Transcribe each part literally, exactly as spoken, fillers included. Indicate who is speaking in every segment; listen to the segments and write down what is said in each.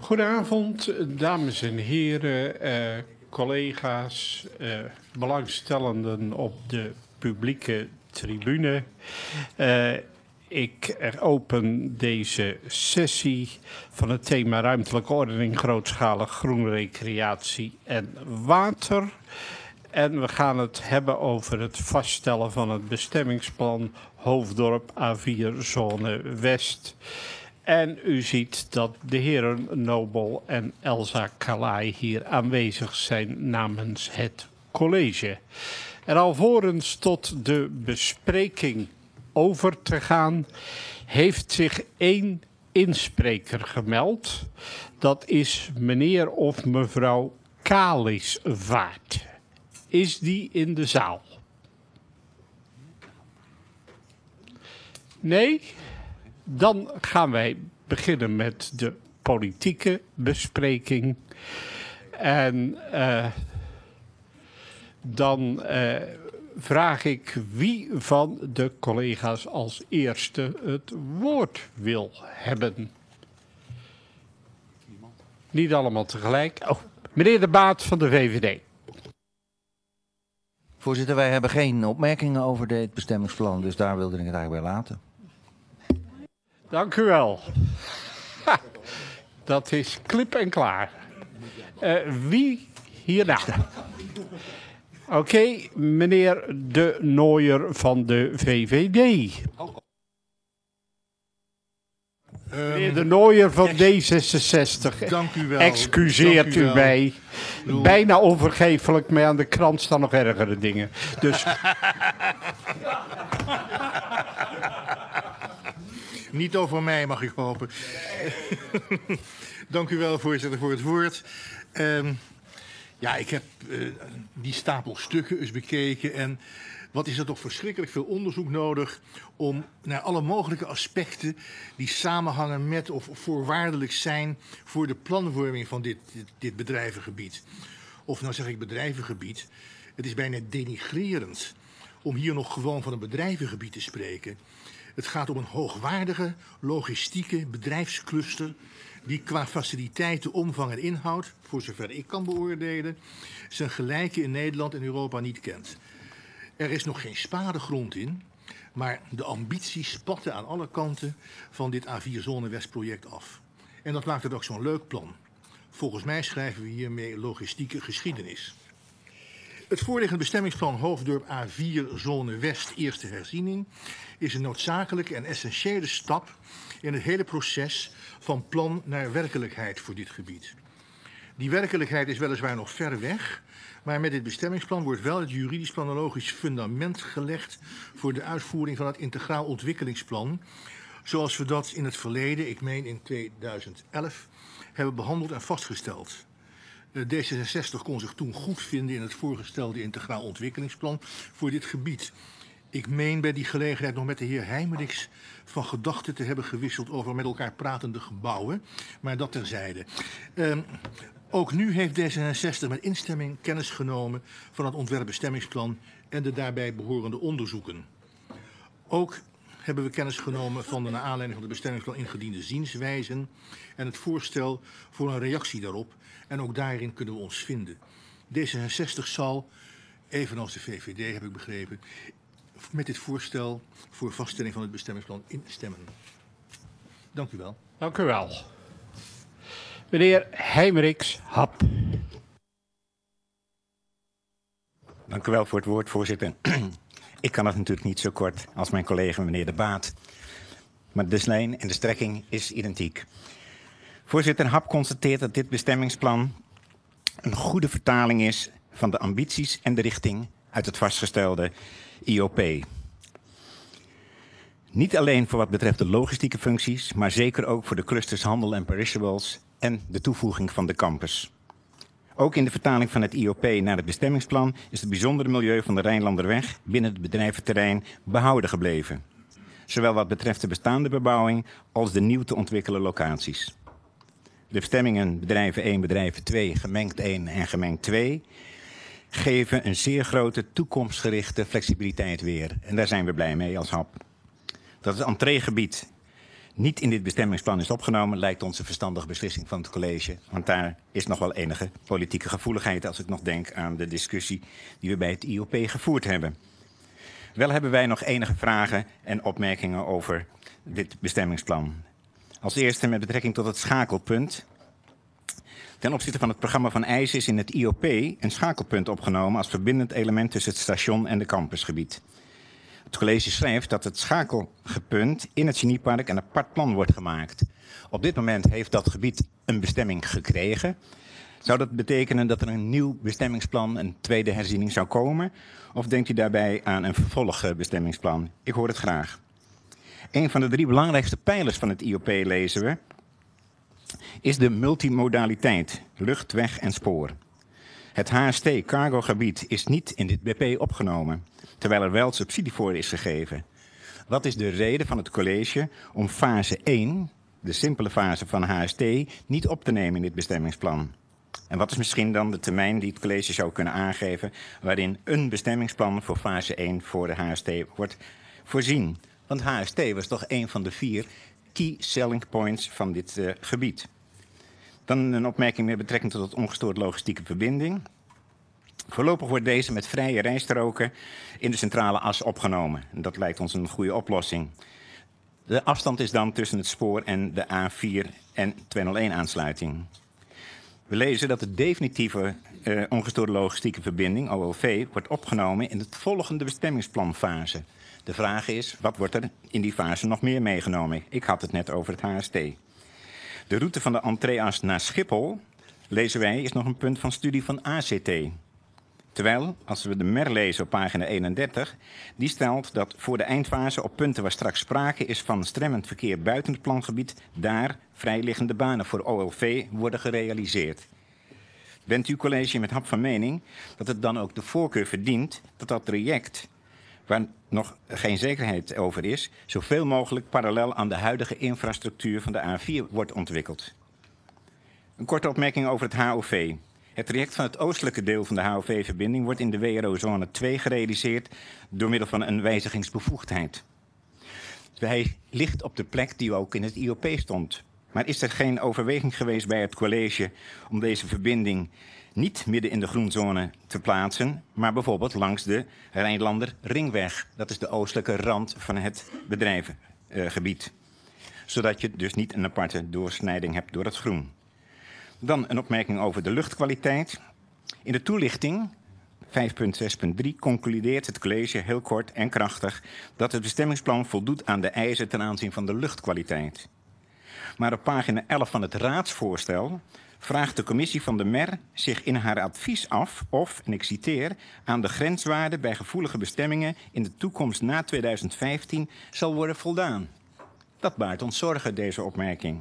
Speaker 1: Goedenavond, dames en heren, eh, collega's, eh, belangstellenden op de publieke tribune. Uh, ik open deze sessie van het thema ruimtelijke ordening, grootschalig groen, recreatie en water. En we gaan het hebben over het vaststellen van het bestemmingsplan Hoofddorp A vier Zone West. En u ziet dat de heren Nobel en Elsa Kalai hier aanwezig zijn namens het college. En alvorens tot de bespreking over te gaan, heeft zich één inspreker gemeld. Dat is meneer of mevrouw Kalisvaart. Is die in de zaal? Nee? Dan gaan wij beginnen met de politieke bespreking. En uh, dan uh, vraag ik wie van de collega's als eerste het woord wil hebben. Niet allemaal tegelijk. Oh, meneer De Baat van de V V D.
Speaker 2: Voorzitter, wij hebben geen opmerkingen over dit bestemmingsplan, dus daar wilde ik het eigenlijk bij laten.
Speaker 1: Dank u wel. Ha, dat is klip en klaar. Uh, wie hierna? Oké, okay, meneer De Nooijer van de V V D. Meneer De Nooijer van D zesenzestig.
Speaker 3: Dank u wel.
Speaker 1: Excuseert
Speaker 3: Dank u,
Speaker 1: u
Speaker 3: wel.
Speaker 1: mij. Doe. Bijna onvergeeflijk, maar aan de krant staan nog ergere dingen. Dus...
Speaker 3: Niet over mij, mag ik hopen. Dank u wel, voorzitter, voor het woord. Um, ja, ik heb uh, die stapel stukken eens bekeken. En wat is er toch verschrikkelijk veel onderzoek nodig om naar alle mogelijke aspecten die samenhangen met of voorwaardelijk zijn voor de planvorming van dit, dit, dit bedrijvengebied. Of nou zeg ik bedrijvengebied, het is bijna denigrerend om hier nog gewoon van een bedrijvengebied te spreken. Het gaat om een hoogwaardige, logistieke bedrijfscluster die qua faciliteiten, omvang en inhoud, voor zover ik kan beoordelen, zijn gelijke in Nederland en Europa niet kent. Er is nog geen spade grond in, maar de ambities spatten aan alle kanten van dit A vier Zone West project af. En dat maakt het ook zo'n leuk plan. Volgens mij schrijven we hiermee logistieke geschiedenis. Het voorliggende bestemmingsplan Hoofddorp A vier Zone West eerste herziening is een noodzakelijke en essentiële stap in het hele proces van plan naar werkelijkheid voor dit gebied. Die werkelijkheid is weliswaar nog ver weg, maar met dit bestemmingsplan wordt wel het juridisch-planologisch fundament gelegd voor de uitvoering van het integraal ontwikkelingsplan, zoals we dat in het verleden, ik meen in tweeduizend elf, hebben behandeld en vastgesteld. D zesenzestig kon zich toen goed vinden in het voorgestelde integraal ontwikkelingsplan voor dit gebied. Ik meen bij die gelegenheid nog met de heer Heimerichs van gedachten te hebben gewisseld over met elkaar pratende gebouwen, maar dat terzijde. Uh, ook nu heeft D zesenzestig met instemming kennis genomen van het ontwerpbestemmingsplan en de daarbij behorende onderzoeken. Ook hebben we kennis genomen van de naar aanleiding van het bestemmingsplan ingediende zienswijzen en het voorstel voor een reactie daarop. En ook daarin kunnen we ons vinden. D zesenzestig zal, evenals de V V D heb ik begrepen, met dit voorstel voor vaststelling van het bestemmingsplan instemmen. Dank u wel.
Speaker 1: Dank u wel. Meneer Heimerichs, Hap.
Speaker 4: Dank u wel voor het woord, voorzitter. Ik kan het natuurlijk niet zo kort als mijn collega meneer De Baat. Maar de lijn en de strekking is identiek. Voorzitter, Hap constateert dat dit bestemmingsplan een goede vertaling is van de ambities en de richting uit het vastgestelde I O P. Niet alleen voor wat betreft de logistieke functies, maar zeker ook voor de clusters handel en perishables en de toevoeging van de campus. Ook in de vertaling van het I O P naar het bestemmingsplan is het bijzondere milieu van de Rijnlanderweg binnen het bedrijventerrein behouden gebleven. Zowel wat betreft de bestaande bebouwing als de nieuw te ontwikkelen locaties. De bestemmingen bedrijven één, bedrijven twee, gemengd één en gemengd twee geven een zeer grote toekomstgerichte flexibiliteit weer. En daar zijn we blij mee als Hap. Dat het entreegebied niet in dit bestemmingsplan is opgenomen, lijkt ons een verstandige beslissing van het college. Want daar is nog wel enige politieke gevoeligheid als ik nog denk aan de discussie die we bij het I O P gevoerd hebben. Wel hebben wij nog enige vragen en opmerkingen over dit bestemmingsplan. Als eerste met betrekking tot het schakelpunt. Ten opzichte van het programma van eisen is in het I O P een schakelpunt opgenomen als verbindend element tussen het station en de campusgebied. Het college schrijft dat het schakelpunt in het Geniepark een apart plan wordt gemaakt. Op dit moment heeft dat gebied een bestemming gekregen. Zou dat betekenen dat er een nieuw bestemmingsplan, een tweede herziening zou komen? Of denkt u daarbij aan een vervolgbestemmingsplan? Ik hoor het graag. Een van de drie belangrijkste pijlers van het I O P lezen we, is de multimodaliteit, lucht, weg en spoor. Het H S T cargogebied is niet in dit B P opgenomen, terwijl er wel subsidie voor is gegeven. Wat is de reden van het college om fase één, de simpele fase van H S T, niet op te nemen in dit bestemmingsplan? En wat is misschien dan de termijn die het college zou kunnen aangeven waarin een bestemmingsplan voor fase één voor de H S T wordt voorzien? Want H S T was toch een van de vier key selling points van dit uh, gebied. Dan een opmerking met betrekking tot het ongestoord logistieke verbinding. Voorlopig wordt deze met vrije rijstroken in de centrale as opgenomen. En dat lijkt ons een goede oplossing. De afstand is dan tussen het spoor en de A vier en tweehonderdéén aansluiting. We lezen dat de definitieve uh, ongestoorde logistieke verbinding, O L V, wordt opgenomen in het volgende bestemmingsplanfase. De vraag is, wat wordt er in die fase nog meer meegenomen? Ik had het net over het H S T. De route van de entreeas naar Schiphol, lezen wij, is nog een punt van studie van A C T. Terwijl, als we de M E R lezen op pagina eenendertig, die stelt dat voor de eindfase op punten waar straks sprake is van stremmend verkeer buiten het plangebied, daar vrijliggende banen voor O L V worden gerealiseerd. Bent uw college met hap van mening dat het dan ook de voorkeur verdient dat dat traject, waar nog geen zekerheid over is, zoveel mogelijk parallel aan de huidige infrastructuur van de A vier wordt ontwikkeld? Een korte opmerking over het H O V. Het traject van het oostelijke deel van de H O V-verbinding wordt in de W R O-zone twee gerealiseerd door middel van een wijzigingsbevoegdheid. Hij ligt op de plek die ook in het I O P stond. Maar is er geen overweging geweest bij het college om deze verbinding niet midden in de groenzone te plaatsen, maar bijvoorbeeld langs de Rijnlander Ringweg. Dat is de oostelijke rand van het bedrijvengebied. Uh, Zodat je dus niet een aparte doorsnijding hebt door het groen. Dan een opmerking over de luchtkwaliteit. In de toelichting vijf punt zes punt drie concludeert het college heel kort en krachtig dat het bestemmingsplan voldoet aan de eisen ten aanzien van de luchtkwaliteit. Maar op pagina elf van het raadsvoorstel vraagt de commissie van de M E R zich in haar advies af of, en ik citeer, aan de grenswaarden bij gevoelige bestemmingen in de toekomst na tweeduizend vijftien zal worden voldaan. Dat baart ons zorgen, deze opmerking.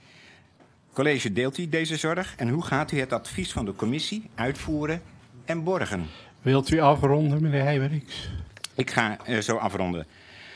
Speaker 4: College, deelt u deze zorg en hoe gaat u het advies van de commissie uitvoeren en borgen?
Speaker 1: Wilt u afronden, meneer Heijmeriks?
Speaker 4: Ik ga uh, zo afronden.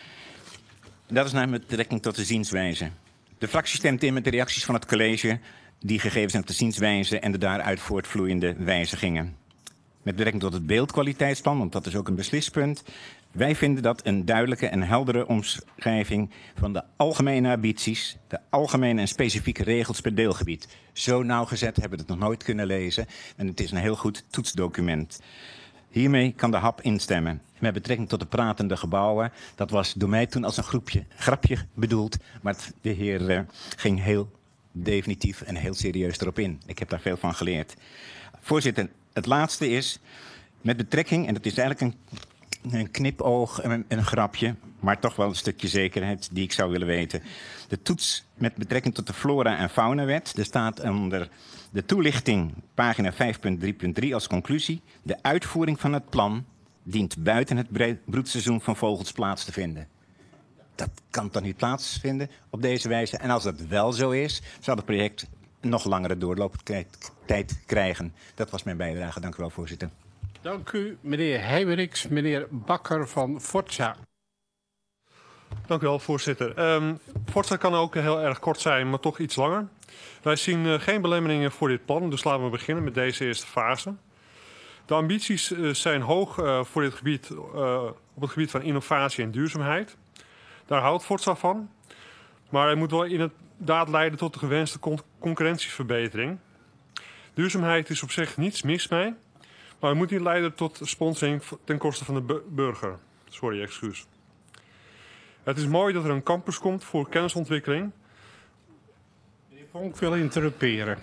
Speaker 4: Dat is naar met betrekking tot de zienswijze. De fractie stemt in met de reacties van het college die gegeven zijn op de zienswijze en de daaruit voortvloeiende wijzigingen. Met betrekking tot het beeldkwaliteitsplan, want dat is ook een beslispunt. Wij vinden dat een duidelijke en heldere omschrijving van de algemene ambities, de algemene en specifieke regels per deelgebied. Zo nauwgezet hebben we het nog nooit kunnen lezen en het is een heel goed toetsdocument. Hiermee kan de hap instemmen. Met betrekking tot de pratende gebouwen, dat was door mij toen als een groepje, grapje bedoeld, maar de heer uh, ging heel definitief en heel serieus erop in. Ik heb daar veel van geleerd. Voorzitter, het laatste is met betrekking, en dat is eigenlijk een, een knipoog en een, een grapje, maar toch wel een stukje zekerheid die ik zou willen weten. De toets met betrekking tot de flora- en faunawet, er staat onder de toelichting, pagina vijf punt drie punt drie als conclusie, de uitvoering van het plan dient buiten het broedseizoen van vogels plaats te vinden. Dat kan toch niet plaatsvinden op deze wijze? En als dat wel zo is, zal het project nog langere doorlooptijd krijgen. Dat was mijn bijdrage. Dank u wel, voorzitter.
Speaker 1: Dank u, meneer Heijmeriks. Meneer Bakker van Forza.
Speaker 5: Dank u wel, voorzitter. Um, Forza kan ook heel erg kort zijn, maar toch iets langer. Wij zien uh, geen belemmeringen voor dit plan, dus laten we beginnen met deze eerste fase. De ambities uh, zijn hoog uh, voor dit gebied, uh, op het gebied van innovatie en duurzaamheid. Daar houdt Forza van. Maar hij moet wel inderdaad leiden tot de gewenste con concurrentieverbetering. Duurzaamheid is op zich niets mis mee. Maar het moet niet leiden tot sponsoring ten koste van de burger. Sorry, excuus. Het is mooi dat er een campus komt voor kennisontwikkeling.
Speaker 1: Meneer Vonk wil interrumperen.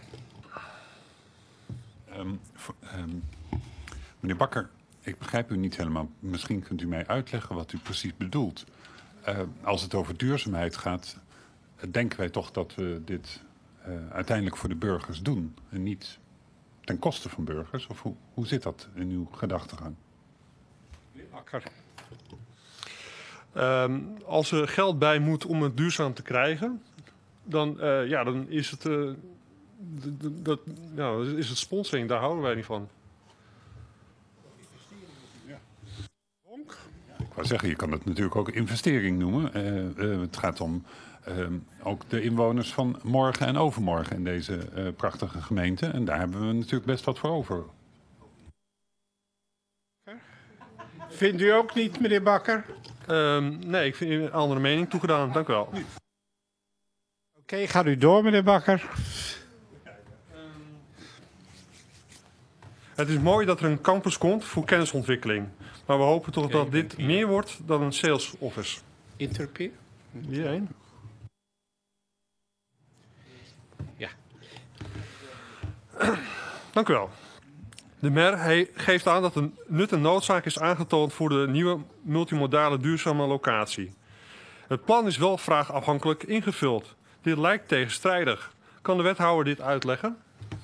Speaker 6: Um, um, meneer Bakker, ik begrijp u niet helemaal. Misschien kunt u mij uitleggen wat u precies bedoelt. Uh, als het over duurzaamheid gaat, denken wij toch dat we dit uh, uiteindelijk voor de burgers doen. En niet ten koste van burgers. Of hoe, hoe zit dat in uw gedachtegang?
Speaker 1: Meneer Bakker.
Speaker 5: Um, als er geld bij moet om het duurzaam te krijgen, dan, uh, ja, dan is het, uh, dat, ja, is het sponsoring. Daar houden wij niet van.
Speaker 6: Ik wou zeggen, je kan het natuurlijk ook investering noemen. Uh, uh, het gaat om uh, ook de inwoners van morgen en overmorgen in deze uh, prachtige gemeente. En daar hebben we natuurlijk best wat voor over.
Speaker 1: Vindt u ook niet, meneer Bakker?
Speaker 5: Um, nee, ik vind een andere mening toegedaan. Dank u wel.
Speaker 1: Oké, okay, gaat u door, meneer Bakker.
Speaker 5: Het is mooi dat er een campus komt voor kennisontwikkeling. Maar we hopen toch dat dit meer wordt dan een sales office.
Speaker 1: Interrupeer.
Speaker 5: Hierheen.
Speaker 1: Ja.
Speaker 5: Dank u wel. De mer geeft aan dat een nut en noodzaak is aangetoond voor de nieuwe multimodale duurzame locatie. Het plan is wel vraagafhankelijk ingevuld. Dit lijkt tegenstrijdig. Kan de wethouder dit uitleggen?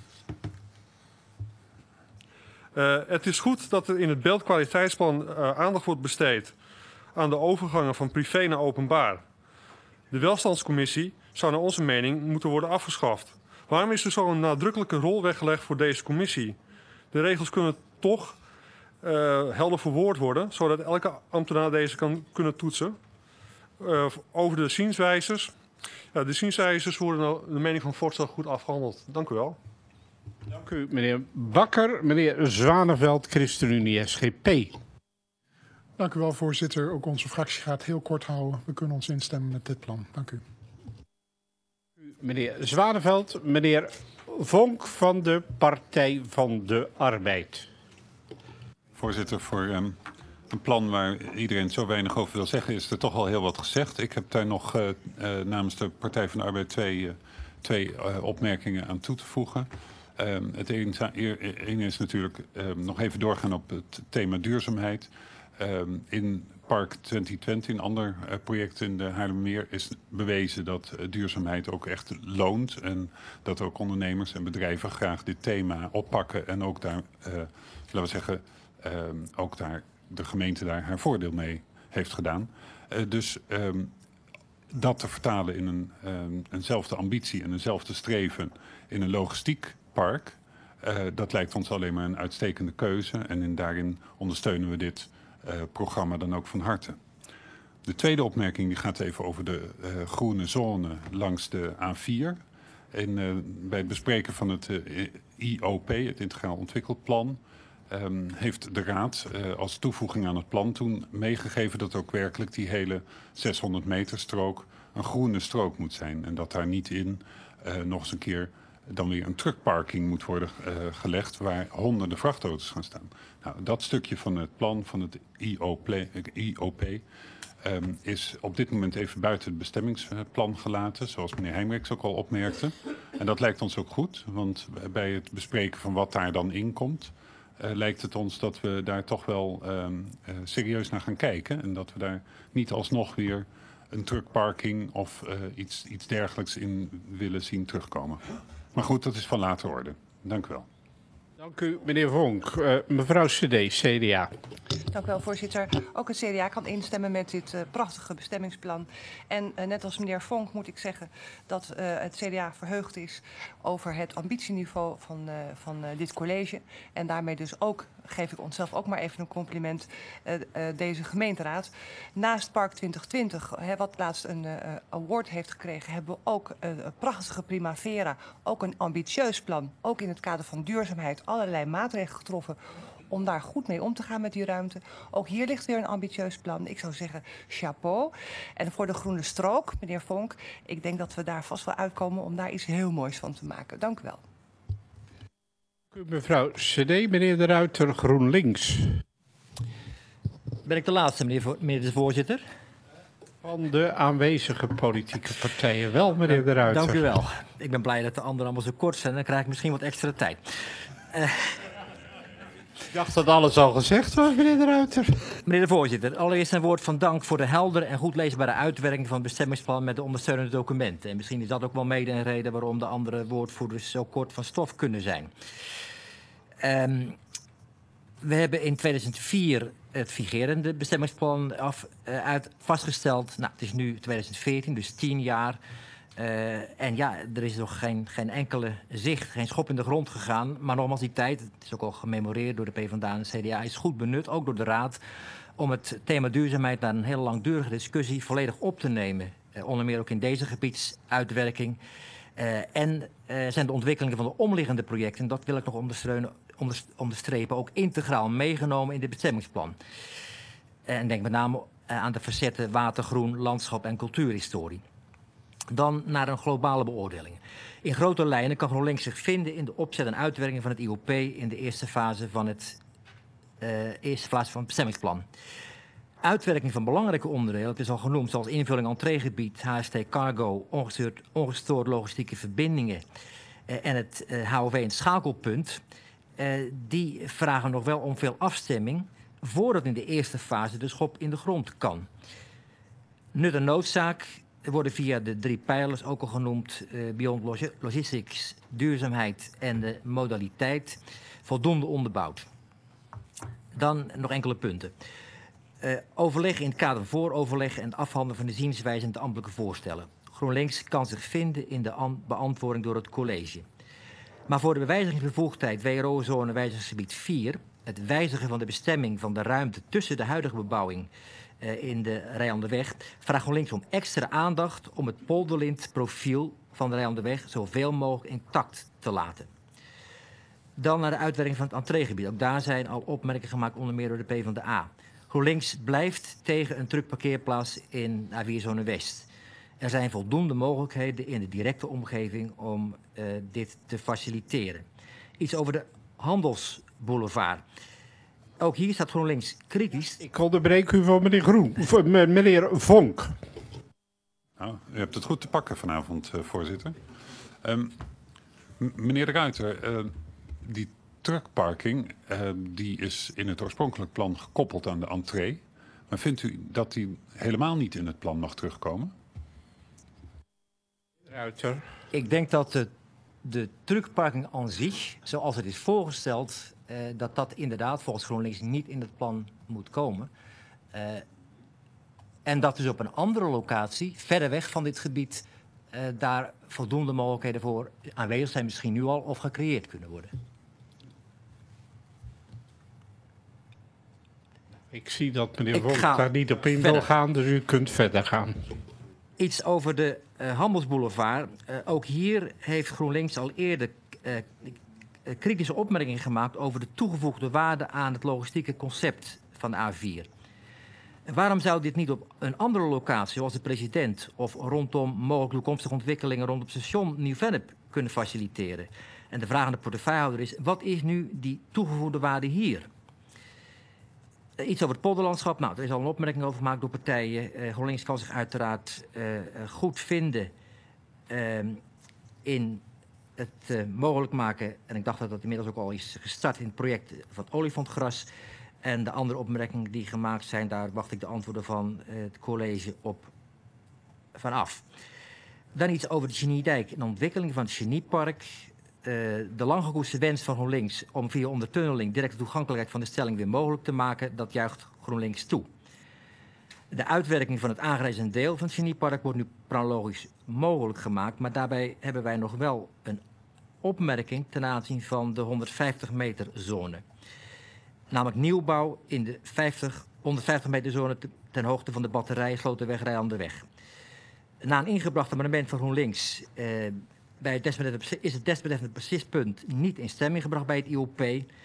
Speaker 5: Uh, het is goed dat er in het beeldkwaliteitsplan uh, aandacht wordt besteed aan de overgangen van privé naar openbaar. De welstandscommissie zou naar onze mening moeten worden afgeschaft. Waarom is er zo'n nadrukkelijke rol weggelegd voor deze commissie? De regels kunnen toch uh, helder verwoord worden, zodat elke ambtenaar deze kan kunnen toetsen. Uh, over de zienswijzers. Ja, de zienswijzers worden naar de mening van Voorstel goed afgehandeld. Dank u wel.
Speaker 1: Dank u, meneer Bakker. Meneer Zwaneveld, ChristenUnie S G P.
Speaker 7: Dank u wel, voorzitter. Ook onze fractie gaat heel kort houden. We kunnen ons instemmen met dit plan. Dank u.
Speaker 1: Meneer Zwaneveld, meneer Vonk van de Partij van de Arbeid.
Speaker 6: Voorzitter, voor um, een plan waar iedereen zo weinig over wil zeggen, is er toch al heel wat gezegd. Ik heb daar nog uh, uh, namens de Partij van de Arbeid twee, uh, twee uh, opmerkingen aan toe te voegen. Um, het ene is natuurlijk um, nog even doorgaan op het thema duurzaamheid. Um, in Park twintig twintig, een ander uh, project in de Haarlemmermeer, is bewezen dat uh, duurzaamheid ook echt loont. En dat ook ondernemers en bedrijven graag dit thema oppakken. En ook daar, uh, laten we zeggen, um, ook daar de gemeente daar haar voordeel mee heeft gedaan. Uh, dus um, dat te vertalen in een, um, eenzelfde ambitie en eenzelfde streven in een logistiek park, uh, dat lijkt ons alleen maar een uitstekende keuze. En in, daarin ondersteunen we dit uh, programma dan ook van harte. De tweede opmerking die gaat even over de uh, groene zone langs de A vier. En, uh, bij het bespreken van het uh, I O P, het Integraal Ontwikkelplan, um, heeft de Raad uh, als toevoeging aan het plan toen meegegeven dat ook werkelijk die hele zeshonderd meter strook een groene strook moet zijn. En dat daar niet in uh, nog eens een keer dan weer een truckparking moet worden uh, gelegd waar honderden vrachtauto's gaan staan. Nou, dat stukje van het plan van het I O P um, is op dit moment even buiten het bestemmingsplan gelaten, zoals meneer Heijmreks ook al opmerkte. En dat lijkt ons ook goed, want bij het bespreken van wat daar dan in komt, uh, lijkt het ons dat we daar toch wel um, uh, serieus naar gaan kijken en dat we daar niet alsnog weer een truckparking of uh, iets, iets dergelijks in willen zien terugkomen. Maar goed, dat is van later orde. Dank u wel.
Speaker 1: Dank u, meneer Vonk. Uh, mevrouw C D, C D A.
Speaker 8: Dank u wel, voorzitter. Ook het C D A kan instemmen met dit uh, prachtige bestemmingsplan. En uh, net als meneer Vonk moet ik zeggen dat uh, het C D A verheugd is over het ambitieniveau van, uh, van uh, dit college. En daarmee dus ook, geef ik onszelf ook maar even een compliment, uh, uh, deze gemeenteraad. Naast Park twintig twintig, hè, wat laatst een uh, award heeft gekregen, hebben we ook uh, een prachtige Primavera. Ook een ambitieus plan, ook in het kader van duurzaamheid, allerlei maatregelen getroffen om daar goed mee om te gaan met die ruimte. Ook hier ligt weer een ambitieus plan. Ik zou zeggen, chapeau. En voor de groene strook, meneer Vonk, ik denk dat we daar vast wel uitkomen om daar iets heel moois van te maken. Dank u wel.
Speaker 1: Mevrouw C D, meneer De Ruiter, GroenLinks.
Speaker 9: Ben ik de laatste, meneer, vo meneer de voorzitter?
Speaker 1: Van de aanwezige politieke partijen wel, meneer De Ruiter.
Speaker 9: Dank u wel. Ik ben blij dat de anderen allemaal zo kort zijn. Dan krijg ik misschien wat extra tijd. Uh,
Speaker 1: ik dacht dat alles al gezegd was, meneer De Ruiter.
Speaker 9: Meneer de voorzitter, allereerst een woord van dank voor de heldere en goed leesbare uitwerking van het bestemmingsplan met de ondersteunende documenten. En misschien is dat ook wel mede een reden waarom de andere woordvoerders zo kort van stof kunnen zijn. Um, we hebben in tweeduizend vier het vigerende bestemmingsplan af, uh, uit vastgesteld. Nou, het is nu tweeduizend veertien, dus tien jaar. Uh, en ja, er is nog geen, geen enkele zicht, geen schop in de grond gegaan. Maar nogmaals, die tijd, het is ook al gememoreerd door de PvdA en de C D A, is goed benut, ook door de Raad, om het thema duurzaamheid naar een hele langdurige discussie volledig op te nemen. Uh, onder meer ook in deze gebiedsuitwerking. Uh, en uh, zijn de ontwikkelingen van de omliggende projecten, dat wil ik nog ondersteunen, onderstrepen, ook integraal meegenomen in dit bestemmingsplan. Uh, en denk met name uh, aan de facetten watergroen, landschap en cultuurhistorie. Dan naar een globale beoordeling. In grote lijnen kan GroenLinks zich vinden in de opzet en uitwerking van het I O P in de eerste fase van het, uh, eerste fase van het bestemmingsplan. Uitwerking van belangrijke onderdelen, het is al genoemd, zoals invulling entreegebied, H S T cargo, ongestoord, ongestoord logistieke verbindingen uh, en het uh, H O V en schakelpunt, uh, die vragen nog wel om veel afstemming voordat in de eerste fase de schop in de grond kan. Nut en noodzaak worden via de drie pijlers, ook al genoemd, uh, Beyond log Logistics, duurzaamheid en de modaliteit, voldoende onderbouwd. Dan nog enkele punten. Uh, overleg in het kader van vooroverleg en het afhandelen van de zienswijze en de ambtelijke voorstellen. GroenLinks kan zich vinden in de beantwoording door het college. Maar voor de bewijzigingsbevoegdheid W R O-zone wijzigingsgebied vier, het wijzigen van de bestemming van de ruimte tussen de huidige bebouwing uh, in de Rijanderweg, vraagt GroenLinks om extra aandacht om het polderlintprofiel van de Rijanderweg zoveel mogelijk intact te laten. Dan naar de uitwerking van het entreegebied. Ook daar zijn al opmerkingen gemaakt, onder meer door de PvdA. GroenLinks blijft tegen een truckparkeerplaats in A vier Zone West. Er zijn voldoende mogelijkheden in de directe omgeving om uh, dit te faciliteren. Iets over de handelsboulevard. Ook hier staat GroenLinks kritisch.
Speaker 1: Ik onderbreek u voor meneer Groen, voor meneer Vonk.
Speaker 6: Nou, u hebt het goed te pakken vanavond, uh, voorzitter. Um, meneer De Ruiter, uh, die truckparking uh, die is in het oorspronkelijk plan gekoppeld aan de entree. Maar vindt u dat die helemaal niet in het plan mag terugkomen?
Speaker 1: Ruiter.
Speaker 9: Ik denk dat de, de truckparking aan zich, zoals het is voorgesteld, uh, dat dat inderdaad volgens GroenLinks niet in het plan moet komen. Uh, en dat dus op een andere locatie, verder weg van dit gebied, uh, daar voldoende mogelijkheden voor aanwezig zijn, misschien nu al, of gecreëerd kunnen worden.
Speaker 1: Ik zie dat meneer
Speaker 9: Ik
Speaker 1: Vonk
Speaker 9: ga
Speaker 1: daar niet op in
Speaker 9: verder.
Speaker 1: wil gaan, dus u kunt verder gaan.
Speaker 9: Iets over de uh, handelsboulevard. Uh, ook hier heeft GroenLinks al eerder uh, uh, kritische opmerkingen gemaakt over de toegevoegde waarde aan het logistieke concept van A vier. En waarom zou dit niet op een andere locatie, zoals de president, of rondom mogelijk toekomstige ontwikkelingen rondom station Nieuw-Vennep kunnen faciliteren? En de vraag aan de portefeuillehouder is, wat is nu die toegevoegde waarde hier? Uh, iets over het polderlandschap. Nou, er is al een opmerking over gemaakt door partijen. Uh, GroenLinks kan zich uiteraard uh, goed vinden uh, in het uh, mogelijk maken, en ik dacht dat dat inmiddels ook al is gestart in het project van het olifantgras. En de andere opmerkingen die gemaakt zijn, daar wacht ik de antwoorden van uh, het college op vanaf. Dan iets over de Geniedijk en de ontwikkeling van het Geniepark. Uh, de langgekoesterde wens van GroenLinks om via ondertunneling directe toegankelijkheid van de stelling weer mogelijk te maken, dat juicht GroenLinks toe. De uitwerking van het aangerezen deel van het Geniepark wordt nu chronologisch mogelijk gemaakt, maar daarbij hebben wij nog wel een opmerking ten aanzien van de honderdvijftig meter zone. Namelijk nieuwbouw in de vijftig, honderdvijftig meter zone te, ten hoogte van de batterij Sloterweg Rijanderweg. Na een ingebracht amendement van GroenLinks eh, bij het desbetreffende, is het desbetreffende precispunt niet in stemming gebracht bij het I O P.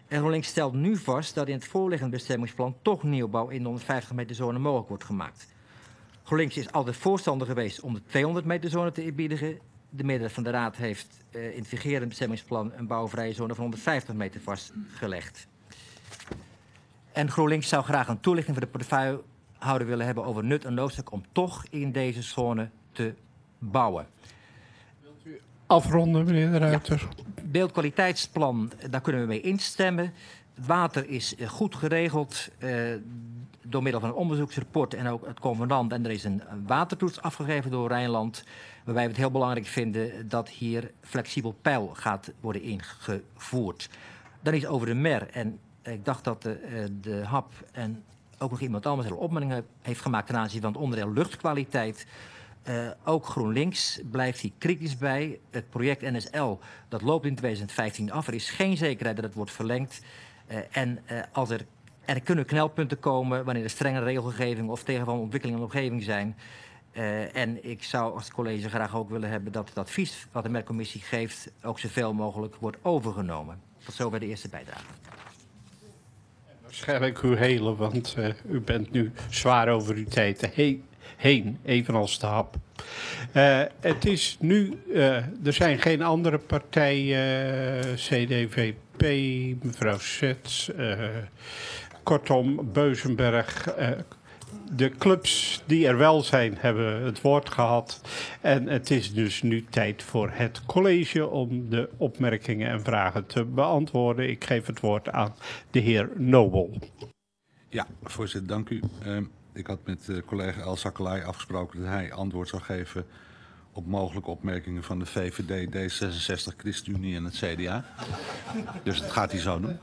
Speaker 9: En GroenLinks stelt nu vast dat in het voorliggende bestemmingsplan toch nieuwbouw in de honderdvijftig meter zone mogelijk wordt gemaakt. GroenLinks is altijd voorstander geweest om de tweehonderd meter zone te eerbiedigen. De meerderheid van de Raad heeft uh, in het vigerende bestemmingsplan een bouwvrije zone van honderdvijftig meter vastgelegd. En GroenLinks zou graag een toelichting voor de portefeuillehouder willen hebben over nut en noodzaak om toch in deze zone te bouwen.
Speaker 1: Afronden, meneer de Ruiter.
Speaker 9: Ja. Beeldkwaliteitsplan, daar kunnen we mee instemmen. Het water is uh, goed geregeld uh, door middel van een onderzoeksrapport en ook het convenant. En er is een, een watertoets afgegeven door Rijnland, waarbij we het heel belangrijk vinden dat hier flexibel peil gaat worden ingevoerd. Dan is over de mer. En ik dacht dat de, uh, de H A P en ook nog iemand anders hele opmerkingen heeft gemaakt ten aanzien van het onderdeel luchtkwaliteit. Uh, ook GroenLinks blijft hier kritisch bij. Het project N S L dat loopt in twintig vijftien af. Er is geen zekerheid dat het wordt verlengd. Uh, en uh, als er, er kunnen knelpunten komen wanneer er strenge regelgeving of tegenvallende ontwikkelingen in de omgeving zijn. Uh, en ik zou als college graag ook willen hebben dat het advies wat de merkcommissie geeft ook zoveel mogelijk wordt overgenomen. Tot zover de eerste bijdrage.
Speaker 1: Waarschijnlijk uw hele, want uh, u bent nu zwaar over uw tijd heen, heen evenals de H A P. Uh, het is nu, uh, er zijn geen andere partijen, uh, C D V P, mevrouw Sets, uh, kortom, Beuzenberg. Uh, de clubs die er wel zijn, hebben het woord gehad. En het is dus nu tijd voor het college om de opmerkingen en vragen te beantwoorden. Ik geef het woord aan de heer Nobel.
Speaker 10: Ja, voorzitter, dank u. Uh, ik had met uh, collega El Sakalai afgesproken dat hij antwoord zou geven op mogelijke opmerkingen van de V V D, D zesenzestig, ChristenUnie en het C D A. Dus dat gaat hij zo doen.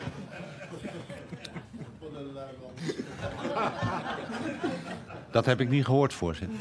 Speaker 10: Dat heb ik niet gehoord, voorzitter.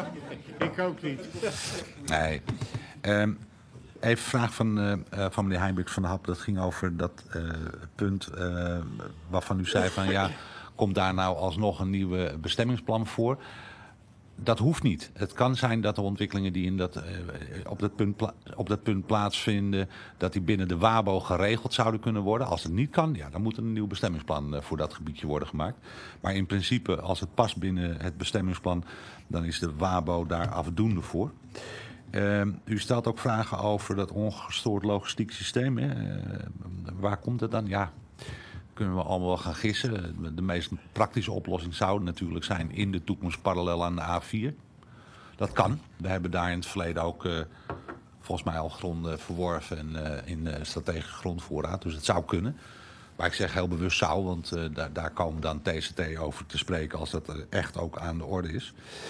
Speaker 1: Ik ook niet.
Speaker 10: Nee. Um, even een vraag van, uh, van meneer Heijnbuk van de H A P. Dat ging over dat uh, punt uh, waarvan u zei van ja, komt daar nou alsnog een nieuwe bestemmingsplan voor? Dat hoeft niet. Het kan zijn dat de ontwikkelingen die in dat, uh, op, dat punt op dat punt plaatsvinden, dat die binnen de WABO geregeld zouden kunnen worden. Als het niet kan, ja, dan moet er een nieuw bestemmingsplan uh, voor dat gebiedje worden gemaakt. Maar in principe, als het past binnen het bestemmingsplan, dan is de WABO daar afdoende voor. Uh, u stelt ook vragen over dat ongestoord logistiek systeem. Hè? Uh, waar komt het dan? Ja, kunnen we allemaal wel gaan gissen. De meest praktische oplossing zou natuurlijk zijn in de toekomst parallel aan de A vier. Dat kan. We hebben daar in het verleden ook uh, volgens mij al gronden verworven en, uh, in uh, strategische grondvoorraad. Dus het zou kunnen. Maar ik zeg heel bewust zou, want uh, daar, daar komen dan T C T over te spreken als dat uh, echt ook aan de orde is.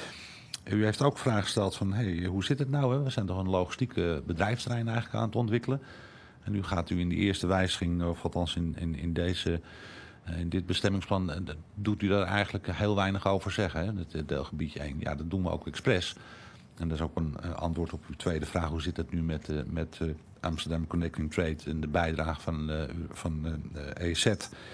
Speaker 10: U heeft ook vragen gesteld van, hey, hoe zit het nou? Hè? We zijn toch een logistieke bedrijfsterrein eigenlijk aan het ontwikkelen. En nu gaat u in die eerste wijziging, of althans in, in, in, deze, in dit bestemmingsplan, doet u daar eigenlijk heel weinig over zeggen. Hè? Het deelgebiedje één. Ja, dat doen we ook expres. En dat is ook een antwoord op uw tweede vraag. Hoe zit het nu met, uh, met uh, Amsterdam Connecting Trade en de bijdrage van, uh, van uh, E Z?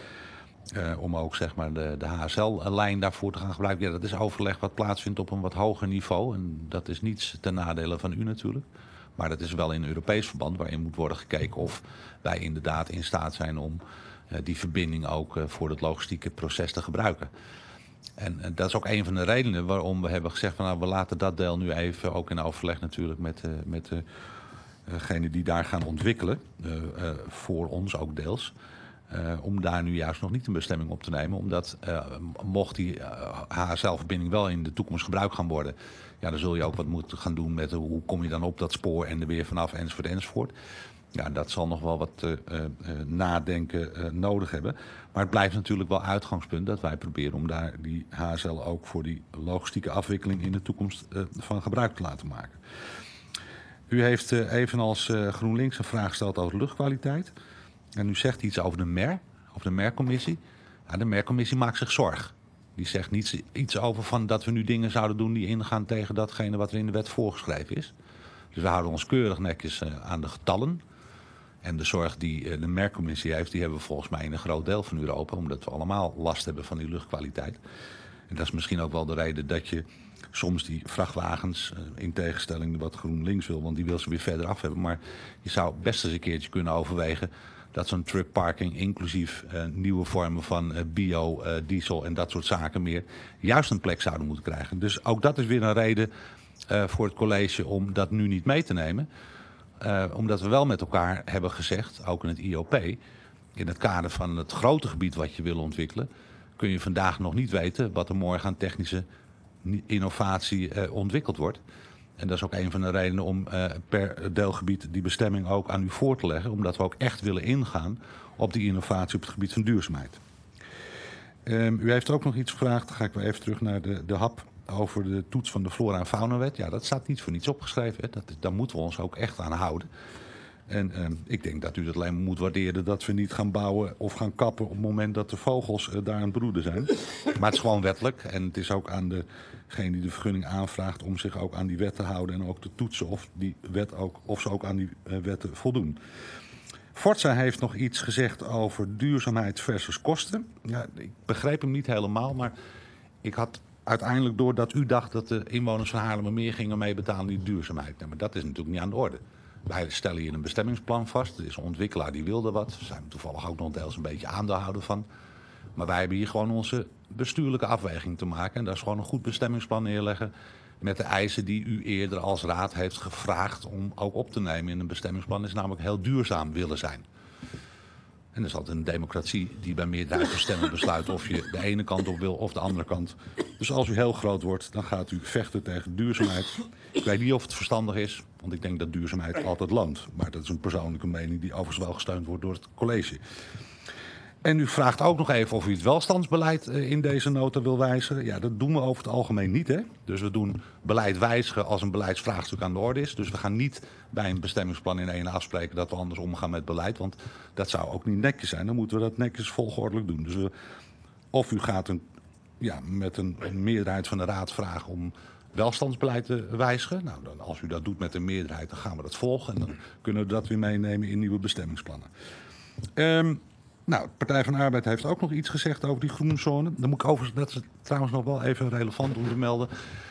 Speaker 10: Uh, om ook zeg maar de, de H S L-lijn daarvoor te gaan gebruiken. Ja, dat is overleg wat plaatsvindt op een wat hoger niveau. En dat is niets ten nadele van u natuurlijk. Maar dat is wel in Europees verband waarin moet worden gekeken of wij inderdaad in staat zijn om uh, die verbinding ook uh, voor het logistieke proces te gebruiken. En uh, dat is ook een van de redenen waarom we hebben gezegd van nou, we laten dat deel nu even ook in overleg natuurlijk met, uh, met uh, degene die daar gaan ontwikkelen. Uh, uh, voor ons ook deels. Uh, om daar nu juist nog niet een bestemming op te nemen. Omdat uh, mocht die uh, H S L-verbinding wel in de toekomst gebruikt gaan worden, ja, dan zul je ook wat moeten gaan doen met uh, hoe kom je dan op dat spoor en er weer vanaf enzovoort enzovoort. Ja, dat zal nog wel wat uh, uh, nadenken uh, nodig hebben. Maar het blijft natuurlijk wel uitgangspunt dat wij proberen om daar die H S L ook voor die logistieke afwikkeling in de toekomst uh, van gebruik te laten maken. U heeft uh, evenals uh, GroenLinks een vraag gesteld over luchtkwaliteit. En u zegt iets over de M E R, over de M E R-commissie. Ja, de M E R-commissie maakt zich zorg. Die zegt niets, iets over van dat we nu dingen zouden doen die ingaan tegen datgene wat er in de wet voorgeschreven is. Dus we houden ons keurig netjes uh, aan de getallen. En de zorg die uh, de M E R-commissie heeft, die hebben we volgens mij in een groot deel van Europa. Omdat we allemaal last hebben van die luchtkwaliteit. En dat is misschien ook wel de reden dat je soms die vrachtwagens, uh, in tegenstelling tot wat GroenLinks wil, want die wil ze weer verder af hebben. Maar je zou best eens een keertje kunnen overwegen dat zo'n truckparking inclusief uh, nieuwe vormen van uh, bio, uh, diesel en dat soort zaken meer juist een plek zouden moeten krijgen. Dus ook dat is weer een reden uh, voor het college om dat nu niet mee te nemen. Uh, omdat we wel met elkaar hebben gezegd, ook in het I O P, in het kader van het grote gebied wat je wil ontwikkelen, kun je vandaag nog niet weten wat er morgen aan technische innovatie uh, ontwikkeld wordt. En dat is ook een van de redenen om uh, per deelgebied die bestemming ook aan u voor te leggen. Omdat we ook echt willen ingaan op die innovatie op het gebied van duurzaamheid. Um, u heeft ook nog iets gevraagd, dan ga ik weer even terug naar de, de hap over de toets van de Flora- en Faunawet. Ja, dat staat niet voor niets opgeschreven. Hè. Dat, daar moeten we ons ook echt aan houden. En um, ik denk dat u dat alleen maar moet waarderen dat we niet gaan bouwen of gaan kappen op het moment dat de vogels uh, daar aan het broeden zijn. Maar het is gewoon wettelijk en het is ook aan degene die de vergunning aanvraagt om zich ook aan die wet te houden en ook te toetsen of, die wet ook, of ze ook aan die uh, wetten voldoen. Forza heeft nog iets gezegd over duurzaamheid versus kosten. Ja, ik begreep hem niet helemaal, maar ik had uiteindelijk door dat u dacht dat de inwoners van Haarlemmermeer gingen meebetalen die duurzaamheid. Nou, maar dat is natuurlijk niet aan de orde. Wij stellen hier een bestemmingsplan vast. Er is een ontwikkelaar die wilde wat. Daar zijn we toevallig ook nog deels een beetje aandeelhouder van. Maar wij hebben hier gewoon onze bestuurlijke afweging te maken. En dat is gewoon een goed bestemmingsplan neerleggen met de eisen die u eerder als raad heeft gevraagd om ook op te nemen in een bestemmingsplan. Is namelijk heel duurzaam willen zijn. En dat is altijd een democratie die bij meerderheid van stemmen besluit of je de ene kant op wil of de andere kant. Dus als u heel groot wordt, dan gaat u vechten tegen duurzaamheid. Ik weet niet of het verstandig is, want ik denk dat duurzaamheid altijd loont. Maar dat is een persoonlijke mening die overigens wel gesteund wordt door het college. En u vraagt ook nog even of u het welstandsbeleid in deze nota wil wijzigen. Ja, dat doen we over het algemeen niet, hè. Dus we doen beleid wijzigen als een beleidsvraagstuk aan de orde is. Dus we gaan niet bij een bestemmingsplan in één afspreken dat we anders omgaan met beleid. Want dat zou ook niet netjes zijn. Dan moeten we dat netjes volgordelijk doen. Dus we, of u gaat een, ja, met een, een meerderheid van de raad vragen om welstandsbeleid te wijzigen. Nou, dan, als u dat doet met een meerderheid, dan gaan we dat volgen. En dan kunnen we dat weer meenemen in nieuwe bestemmingsplannen. Um, Nou, de Partij van de Arbeid heeft ook nog iets gezegd over die groenzone. Dan moet ik overigens, dat is trouwens nog wel even relevant om te melden,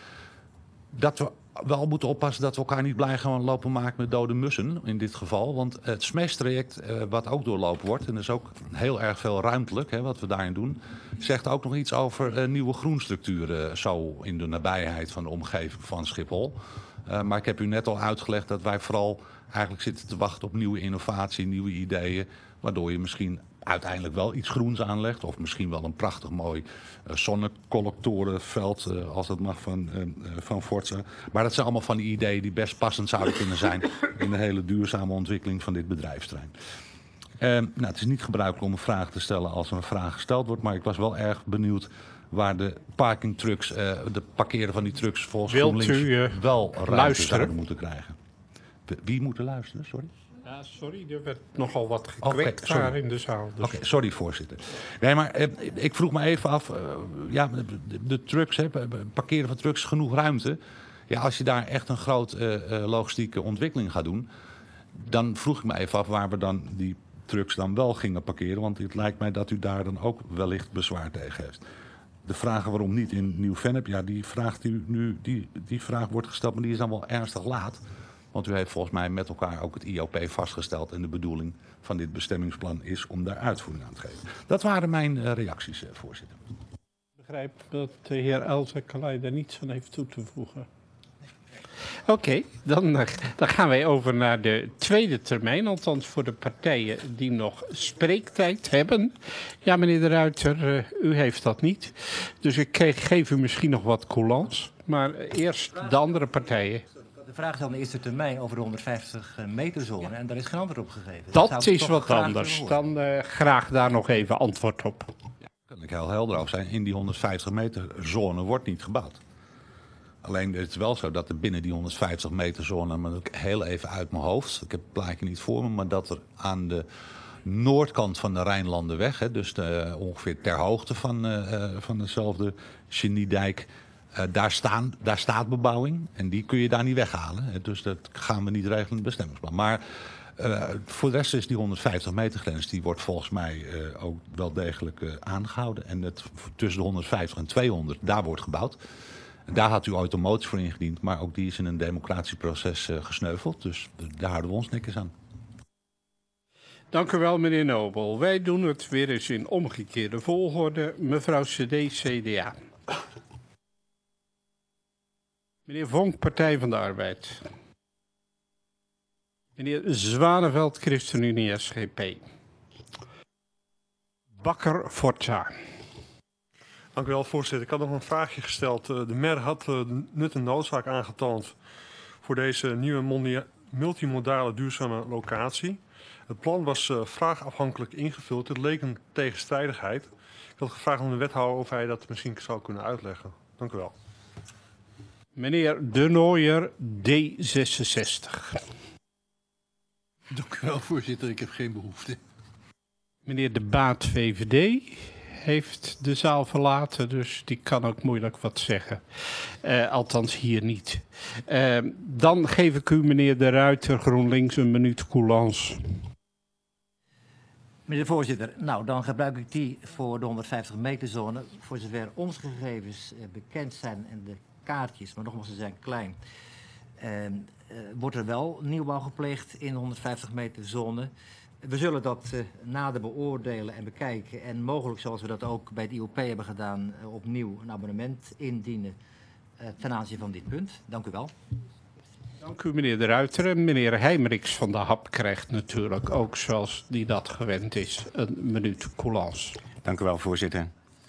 Speaker 10: dat we wel moeten oppassen dat we elkaar niet blij gaan lopen maken met dode mussen in dit geval. Want het S M E S-traject, uh, wat ook doorlopen wordt, en dat is ook heel erg veel ruimtelijk hè, wat we daarin doen, zegt ook nog iets over uh, nieuwe groenstructuren zo in de nabijheid van de omgeving van Schiphol. Uh, maar ik heb u net al uitgelegd dat wij vooral eigenlijk zitten te wachten op nieuwe innovatie, nieuwe ideeën, waardoor je misschien uiteindelijk wel iets groens aanlegt. Of misschien wel een prachtig mooi uh, zonnecollectorenveld, uh, als dat mag, van, uh, van Forza. Maar dat zijn allemaal van die ideeën die best passend zouden kunnen zijn in de hele duurzame ontwikkeling van dit bedrijfsterrein. Uh, nou, het is niet gebruikelijk om een vraag te stellen als er een vraag gesteld wordt. Maar ik was wel erg benieuwd waar de parkingtrucks, uh, de parkeren van die trucks volgens
Speaker 1: Wilt
Speaker 10: GroenLinks
Speaker 1: u, uh,
Speaker 10: wel ruimte
Speaker 1: luisteren?
Speaker 10: zouden moeten krijgen. Wie moet er luisteren, sorry?
Speaker 1: Ja, sorry, er werd nogal wat gekweekt
Speaker 10: okay,
Speaker 1: daar in de zaal. Dus.
Speaker 10: Oké, okay, sorry voorzitter. Nee, maar eh, ik vroeg me even af, uh, ja, de, de trucks, hè, parkeren van trucks, genoeg ruimte. Ja, als je daar echt een groot uh, uh, logistieke ontwikkeling gaat doen, dan vroeg ik me even af waar we dan die trucks dan wel gingen parkeren. Want het lijkt mij dat u daar dan ook wellicht bezwaar tegen heeft. De vraag waarom niet in Nieuw-Vennep, ja, die, vraagt u nu, die, die vraag wordt gesteld, maar die is dan wel ernstig laat. Want u heeft volgens mij met elkaar ook het I O P vastgesteld. En de bedoeling van dit bestemmingsplan is om daar uitvoering aan te geven. Dat waren mijn uh, reacties, uh, voorzitter.
Speaker 1: Ik begrijp dat de heer Elzekalai daar niets van heeft toe te voegen. Oké, okay, dan, uh, dan gaan wij over naar de tweede termijn. Althans voor de partijen die nog spreektijd hebben. Ja, meneer de Ruiter, uh, u heeft dat niet. Dus ik kreeg, geef u misschien nog wat coulance. Maar eerst de andere partijen.
Speaker 9: De vraag is aan de eerste termijn over de honderdvijftig meter zone. Ja. En daar is geen antwoord op gegeven.
Speaker 1: Dat, dat is wat anders. Dan uh, graag daar nog even antwoord op.
Speaker 10: Ja, daar kan ik heel helder over zijn. In die honderdvijftig meter zone wordt niet gebouwd. Alleen het is wel zo dat er binnen die honderdvijftig meter zone, maar ook heel even uit mijn hoofd, ik heb het plaatje niet voor me, maar dat er aan de noordkant van de Rijnlanderweg, hè, dus de, ongeveer ter hoogte van, uh, van dezelfde Geniedijk, Uh, daar, staan, daar staat bebouwing en die kun je daar niet weghalen. Hè. Dus dat gaan we niet regelen in het bestemmingsplan. Maar uh, voor de rest is die honderdvijftig meter grens, die wordt volgens mij uh, ook wel degelijk uh, aangehouden. En het, tussen de honderdvijftig en tweehonderd, daar wordt gebouwd. En daar had u ooit een motie voor ingediend, maar ook die is in een democratieproces uh, gesneuveld. Dus uh, daar houden we ons netjes aan.
Speaker 1: Dank u wel, meneer Nobel. Wij doen het weer eens in omgekeerde volgorde. Mevrouw C D, C D A. Meneer Vonk, Partij van de Arbeid. Meneer Zwaneveld, ChristenUnie S G P. Bakker, Forza.
Speaker 5: Dank u wel, voorzitter. Ik had nog een vraagje gesteld. De M E R had nut en noodzaak aangetoond voor deze nieuwe mondia- multimodale duurzame locatie. Het plan was uh, vraagafhankelijk ingevuld. Het leek een tegenstrijdigheid. Ik had gevraagd aan de wethouder of hij dat misschien zou kunnen uitleggen. Dank u wel.
Speaker 1: Meneer De Nooijer, D zesenzestig.
Speaker 3: Dank u wel, voorzitter. Ik heb geen behoefte.
Speaker 1: Meneer De Baat, V V D, heeft de zaal verlaten, dus die kan ook moeilijk wat zeggen. Uh, althans hier niet. Uh, dan geef ik u, meneer De Ruiter, GroenLinks, een minuut coulance.
Speaker 9: Meneer de voorzitter, nou dan gebruik ik die voor de honderdvijftig meter zone. Voor zover onze gegevens uh, bekend zijn en de kaartjes, maar nogmaals ze zijn klein, uh, uh, wordt er wel nieuwbouw gepleegd in de honderdvijftig meter zone. We zullen dat uh, nader beoordelen en bekijken en mogelijk, zoals we dat ook bij het I O P hebben gedaan, uh, opnieuw een abonnement indienen uh, ten aanzien van dit punt. Dank u wel.
Speaker 1: Dank u, meneer De Ruiter. En meneer Heijmeriks van de H A P krijgt natuurlijk ook, zoals die dat gewend is, een minuut coulance.
Speaker 4: Dank u wel, voorzitter.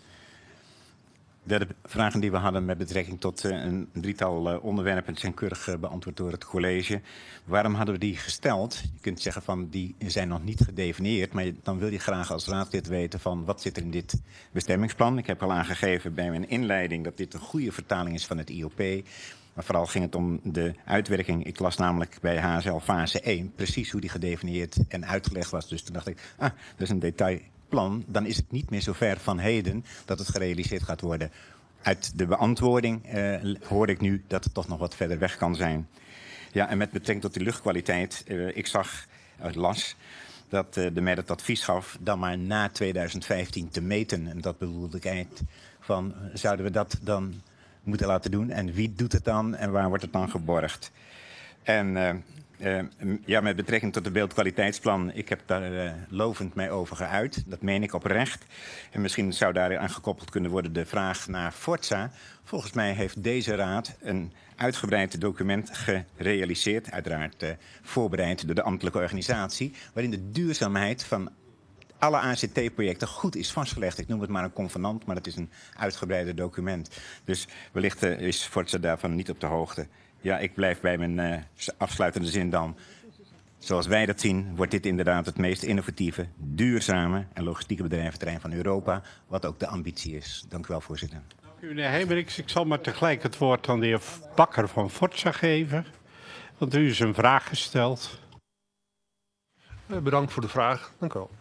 Speaker 4: De vragen die we hadden met betrekking tot uh, een drietal uh, onderwerpen zijn keurig uh, beantwoord door het college. Waarom hadden we die gesteld? Je kunt zeggen van die zijn nog niet gedefinieerd, maar dan wil je graag als raadslid weten van wat zit er in dit bestemmingsplan. Ik heb al aangegeven bij mijn inleiding dat dit een goede vertaling is van het I O P. Maar vooral ging het om de uitwerking. Ik las namelijk bij H S L fase één precies hoe die gedefinieerd en uitgelegd was. Dus toen dacht ik, ah, dat is een detailplan. Dan is het niet meer zo ver van heden dat het gerealiseerd gaat worden. Uit de beantwoording uh, hoor ik nu dat het toch nog wat verder weg kan zijn. Ja, en met betrekking tot die luchtkwaliteit. Uh, ik zag, uh, las, dat uh, de M E R het advies gaf dan maar na tweeduizend vijftien te meten. En dat bedoelde ik eigenlijk van, zouden we dat dan moeten laten doen en wie doet het dan en waar wordt het dan geborgd. En uh, uh, ja, met betrekking tot het beeldkwaliteitsplan, ik heb daar uh, lovend mee over geuit, dat meen ik oprecht. En misschien zou daar aan gekoppeld kunnen worden de vraag naar Forza. Volgens mij heeft deze raad een uitgebreid document gerealiseerd, uiteraard uh, voorbereid door de ambtelijke organisatie, waarin de duurzaamheid van alle A C T-projecten goed is vastgelegd. Ik noem het maar een convenant, maar het is een uitgebreide document. Dus wellicht uh, is Forza daarvan niet op de hoogte. Ja, ik blijf bij mijn uh, afsluitende zin dan. Zoals wij dat zien, wordt dit inderdaad het meest innovatieve, duurzame en logistieke bedrijventerrein van Europa, wat ook de ambitie is. Dank u wel, voorzitter.
Speaker 1: Dank u, meneer Heijmeriks. Ik zal maar tegelijk het woord aan de heer Bakker van Forza geven, want u is een vraag gesteld.
Speaker 5: Uh, bedankt voor de vraag. Dank u wel.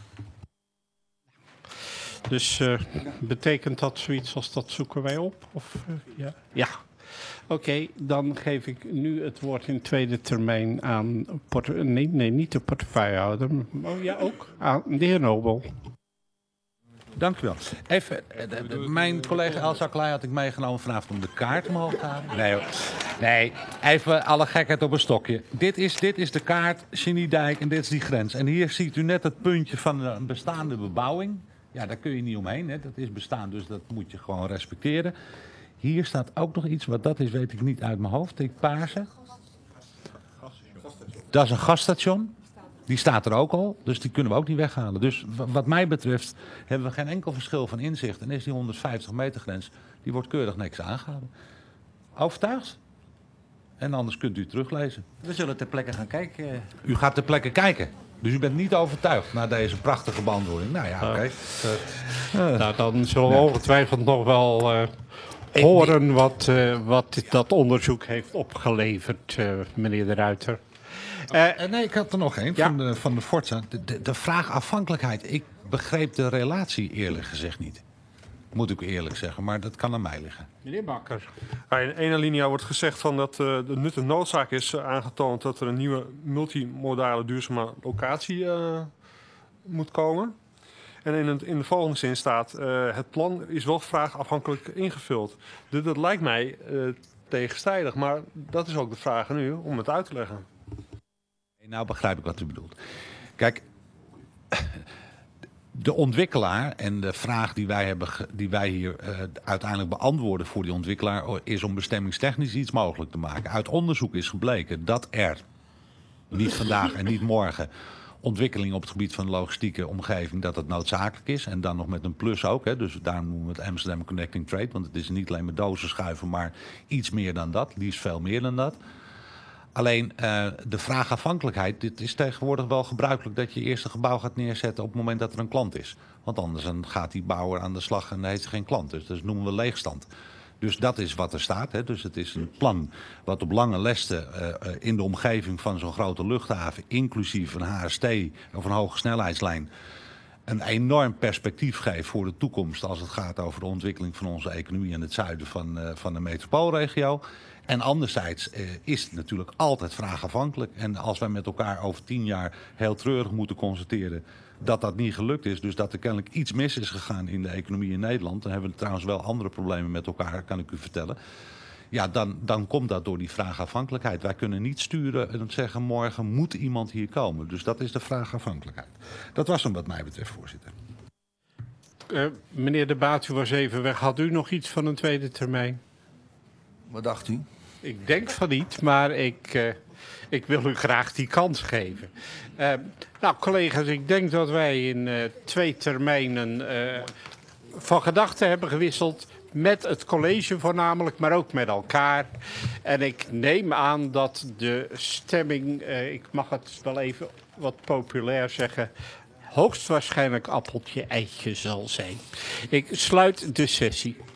Speaker 1: Dus uh, betekent dat zoiets als dat zoeken wij op? Of, uh, ja, ja. Oké, okay, dan geef ik nu het woord in tweede termijn aan... Nee, nee, niet de portefeuillehouder. Oh ja, ook aan de heer Nobel.
Speaker 10: Dank u wel. Even, de, de, mijn collega Elsa Klaai had ik meegenomen vanavond om de kaart omhoog te halen. Nee hoor. Nee, even alle gekheid op een stokje. Dit is, dit is de kaart, Geniedijk en dit is die grens. En hier ziet u net het puntje van een bestaande bebouwing. Ja, daar kun je niet omheen. Hè. Dat is bestaan, dus dat moet je gewoon respecteren. Hier staat ook nog iets, wat dat is weet ik niet uit mijn hoofd. Die paarse. Dat is een gasstation. Die staat er ook al, dus die kunnen we ook niet weghalen. Dus wat mij betreft hebben we geen enkel verschil van inzicht. En is die honderdvijftig meter grens, die wordt keurig niks aangehouden. Overtuigd? En anders kunt u teruglezen.
Speaker 9: We zullen ter plekke gaan kijken.
Speaker 10: U gaat ter plekke kijken. Dus u bent niet overtuigd na deze prachtige beantwoording. Nou ja, oké. Okay.
Speaker 1: Uh, uh, nou, dan zullen we ongetwijfeld nog wel uh, horen wat, uh, wat dat onderzoek heeft opgeleverd, uh, meneer De Ruiter.
Speaker 10: Uh, uh, nee, ik had er nog één
Speaker 1: ja.
Speaker 10: van de, van de Forza. De, de, de vraag afhankelijkheid. Ik begreep de relatie eerlijk gezegd niet. Moet ik eerlijk zeggen, maar dat kan aan mij liggen.
Speaker 1: Meneer Bakker.
Speaker 5: Ja, in ene linia wordt gezegd van dat uh, de nut en noodzaak is uh, aangetoond dat er een nieuwe multimodale duurzame locatie uh, moet komen. En in, het, in de volgende zin staat, uh, het plan is wel vraagafhankelijk ingevuld. Dus dat lijkt mij uh, tegenstrijdig, maar dat is ook de vraag nu om het uit te leggen.
Speaker 10: Nou begrijp ik wat u bedoelt. Kijk, de ontwikkelaar en de vraag die wij, hebben, die wij hier uh, uiteindelijk beantwoorden voor die ontwikkelaar is om bestemmingstechnisch iets mogelijk te maken. Uit onderzoek is gebleken dat er, niet vandaag en niet morgen, ontwikkeling op het gebied van de logistieke omgeving, dat het noodzakelijk is. En dan nog met een plus ook. Hè. Dus daarom noemen we het Amsterdam Connecting Trade. Want het is niet alleen maar dozen schuiven, maar iets meer dan dat. Liefst veel meer dan dat. Alleen uh, de vraagafhankelijkheid, dit is tegenwoordig wel gebruikelijk dat je eerst een gebouw gaat neerzetten op het moment dat er een klant is. Want anders dan gaat die bouwer aan de slag en dan heeft er geen klant. Dus dat noemen we leegstand. Dus dat is wat er staat. Hè. Dus het is een plan wat op lange lessen uh, in de omgeving van zo'n grote luchthaven, inclusief een H S T of een hoge snelheidslijn, een enorm perspectief geeft voor de toekomst als het gaat over de ontwikkeling van onze economie in het zuiden van, uh, van de metropoolregio. En anderzijds uh, is het natuurlijk altijd vraagafhankelijk. En als wij met elkaar over tien jaar heel treurig moeten constateren dat dat niet gelukt is, dus dat er kennelijk iets mis is gegaan in de economie in Nederland, dan hebben we trouwens wel andere problemen met elkaar, kan ik u vertellen. Ja, dan, dan komt dat door die vraagafhankelijkheid. Wij kunnen niet sturen en zeggen morgen moet iemand hier komen. Dus dat is de vraagafhankelijkheid. Dat was hem wat mij betreft, voorzitter.
Speaker 1: Uh, meneer De Baat, u was even weg. Had u nog iets van een tweede termijn?
Speaker 2: Wat dacht u?
Speaker 1: Ik denk van niet, maar ik, uh, ik wil u graag die kans geven. Uh, nou, collega's, ik denk dat wij in uh, twee termijnen uh, van gedachten hebben gewisseld. Met het college voornamelijk, maar ook met elkaar. En ik neem aan dat de stemming, uh, ik mag het wel even wat populair zeggen, hoogstwaarschijnlijk appeltje eitje zal zijn. Ik sluit de sessie.